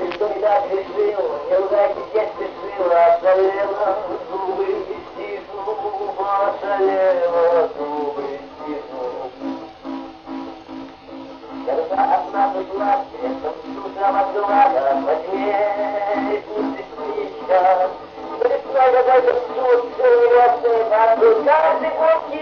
Никто не так решил, неудачи здесь спешил, ошалела, зубы стиснув, ошалела, зубы стиснув. Когда одна ушла, светом утром от глаза, во тьме пусть свеча. Будет много только суд, все невестные, каждый год